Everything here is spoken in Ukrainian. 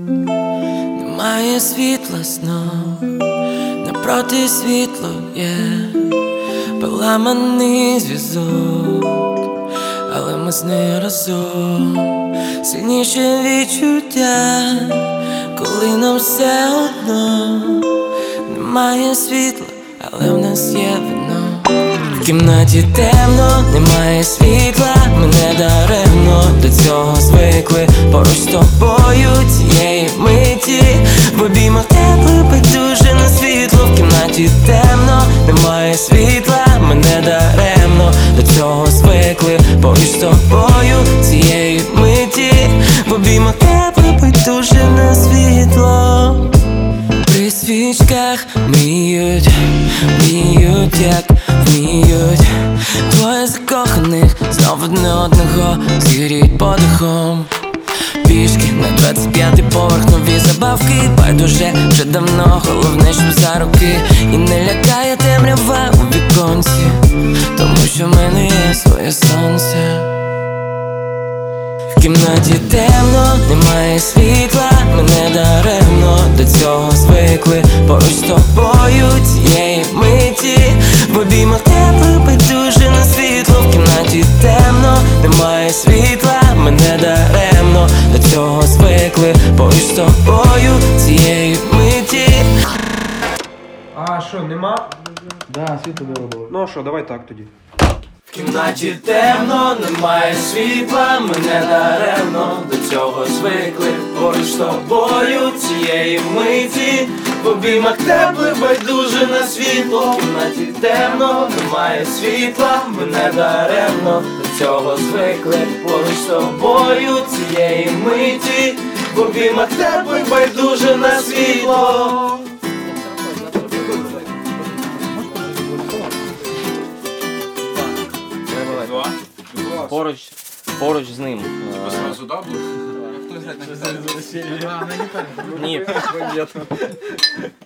Немає світла знов, напроти світло є, поламаний зв'язок, але ми з нею разом. Сильніше відчуття, коли нам все одно. Немає світла, але в нас є вино. В кімнаті темно, немає світла, ми не даремно до цього звикли. Поруч з тобою цієї миті, в обіймах тепло, байдуже на світло. В кімнаті темно, немає світла, ми не даремно до цього звикли. Поруч з тобою цієї миті, в обіймах тепло, байдуже на світло. При свічках мріють, мріють, як вміють. Двоє закоханих знов одне одного зігріють подихом. Пішки на 25-й поверх, нові забавки. Байдуже вже давно, головне, щоб за руки. І не лякає темрява у віконці, тому що в мене є своє сонце. В кімнаті темно, немає світла, ми не даремно до цього звикли. Поруч з тобою цієї миті, в обіймах тепло, байдуже на світло. В кімнаті темно, немає світла, ми не даремно до цього звикли. Поруч з тобою цієї миті. А що, нема? Да, світло було. Ну що, давай так тоді. В кімнаті темно, немає світла, ми не даремно до цього звикли. Поруч з тобою цієї миті, в обіймах тепло, байдуже на світло. В кімнаті темно, немає світла, ми не даремно до цього звикли. Поруч з тобою цієї миті, в обіймах тепло, байдуже на світло. Поруч з ним. Хто грає на гітарі? Ні.